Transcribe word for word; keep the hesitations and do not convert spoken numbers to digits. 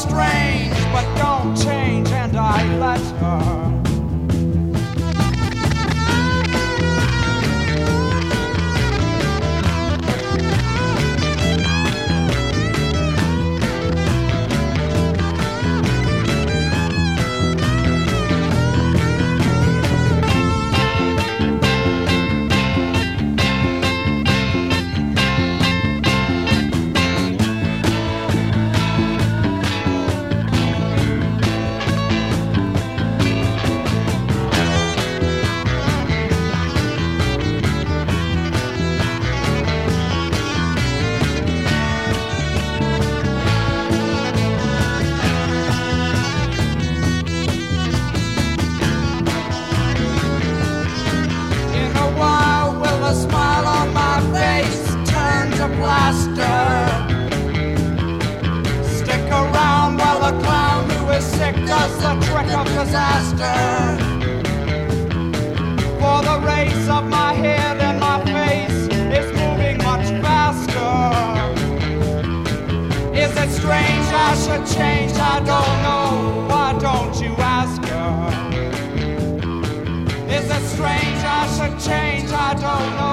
strange, but don't change, and I let her. Does the trick of disaster. For the race of my head and my face is moving much faster. Is it strange I should change? I don't know. Why don't you ask her? Is it strange I should change? I don't know.